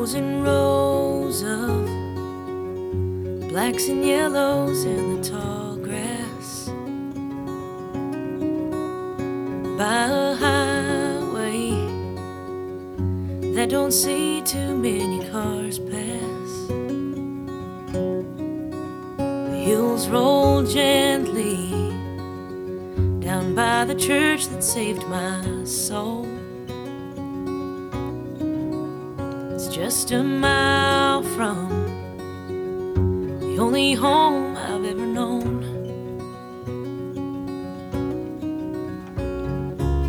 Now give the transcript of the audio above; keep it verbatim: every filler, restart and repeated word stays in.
rows and rows of blacks and yellows in the tall grass by a highway that don't see too many cars pass. The hills roll gently down by the church that saved my soul. It's just a mile from the only home